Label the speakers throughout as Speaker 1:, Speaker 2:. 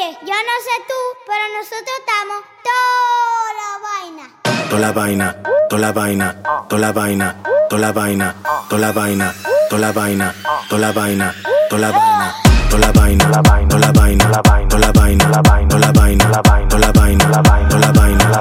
Speaker 1: Oye, yo no sé tú, pero nosotros estamos toda la vaina.
Speaker 2: Toda la vaina, toda la vaina, toda la vaina, toda la vaina, toda la vaina, toda la vaina, toda la vaina, toda la vaina, toda la vaina, toda la vaina, toda la vaina, toda la vaina, toda la vaina, toda la vaina, toda la vaina, toda la vaina, toda la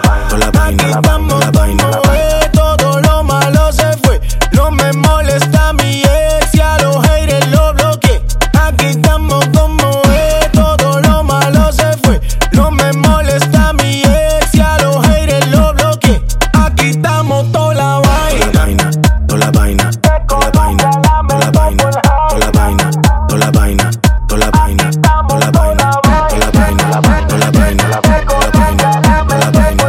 Speaker 2: vaina.
Speaker 3: Todo lo malo se fue, no me molesta mi ex y a los haters lo bloqueé. Aquí estamos como es, todo lo malo se fue, no me molesta mi ex y a los haters lo bloqueé. Aquí estamos toda la vaina,
Speaker 2: Toda la vaina, toda la vaina, toda la vaina, toda la vaina, toda la vaina, toda la vaina, toda la vaina, toda la vaina, toda la vaina, toda la vaina, toda la vaina, toda la vaina, toda la vaina,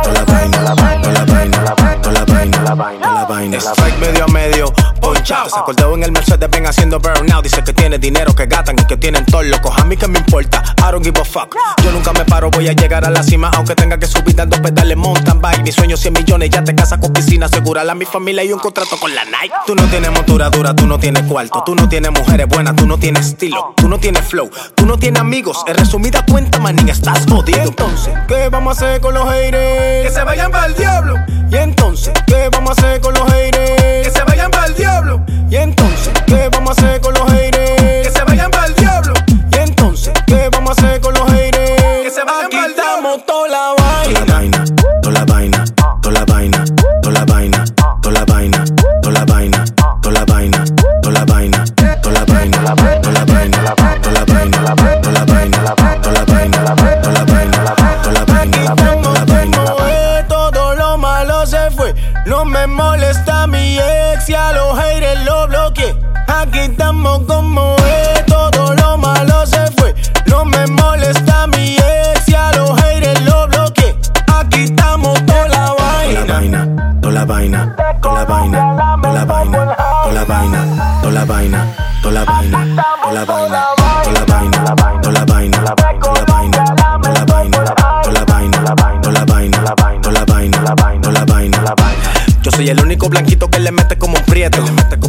Speaker 2: toda la vaina.
Speaker 3: Strike medio a medio, ponchao. Se acordó en el Mercedes, ven haciendo burnout. Dice que tiene dinero, que gastan y que tienen todos locos. A mí que me importa, I don't give a fuck. Yo nunca me paro, voy a llegar a la cima. Aunque tenga que subir dando pedales mountain bike. Mi sueño 100 millones, ya te casas con piscina. Asegurarle a mi familia y un contrato con la Nike. Tú no tienes montura dura, tú no tienes cuarto. Tú no tienes mujeres buenas, tú no tienes estilo. Tú no tienes flow, tú no tienes amigos. En resumida cuenta, manín, estás jodido. Entonces, ¿qué vamos a hacer con los haters?
Speaker 4: Que se vayan para el diablo.
Speaker 3: Y entonces, ¿qué vamos a hacer con los haters?
Speaker 4: Que se vayan para el diablo.
Speaker 3: Y entonces, ¿qué vamos a hacer con los haters?
Speaker 4: Que se vayan para el diablo.
Speaker 3: Y entonces, ¿qué vamos a hacer con los haters?
Speaker 4: Que se vayan
Speaker 3: Aquí
Speaker 4: pa'l diablo.
Speaker 3: estamos toda la
Speaker 2: Toda la vaina, toda la vaina, toda la vaina, toda la vaina, toda la vaina, toda la vaina, toda la vaina, toda la vaina, toda la vaina, toda la vaina, toda la vaina, toda la vaina, toda la vaina, toda la vaina, toda la vaina, toda la vaina.
Speaker 3: Todo lo malo se fue, no me molesta mi ex y a los haters lo bloqueé. Aquí estamos como es, todo lo malo se fue, no me molesta mi ex y a los haters lo bloqueé. Aquí estamos toda la vaina,
Speaker 2: Toda la vaina, toda la vaina, toda la vaina, toda la vaina, toda la vaina, toda la vaina, toda la vaina, toda la vaina, toda la vaina, toda la vaina, toda la vaina, toda la vaina, toda la vaina, toda la vaina, toda la vaina.
Speaker 3: Yo soy el único blanquito que le mete como un prieto.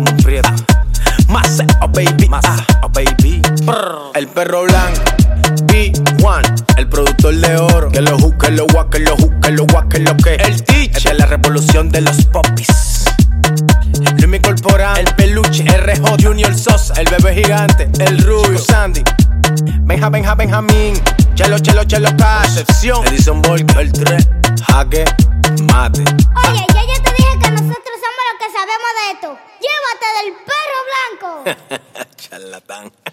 Speaker 3: Más oh baby, oh baby. El perro blanco, B1, el productor de oro. Que lo ju, que lo gua, que lo ju, que lo gua, que lo que. El teacher, esta es la revolución de los popis. Luis Corporal, el peluche, RJ, Junior Sosa, el bebé gigante, el rubio, Sandy, Benjamín, Chelo Cash, Excepción, Edison Volker, el 3, Jaque Mate.
Speaker 1: Oye, ya yo te dije que nosotros somos los que sabemos de esto. Llévate del perro blanco.
Speaker 3: Charlatán.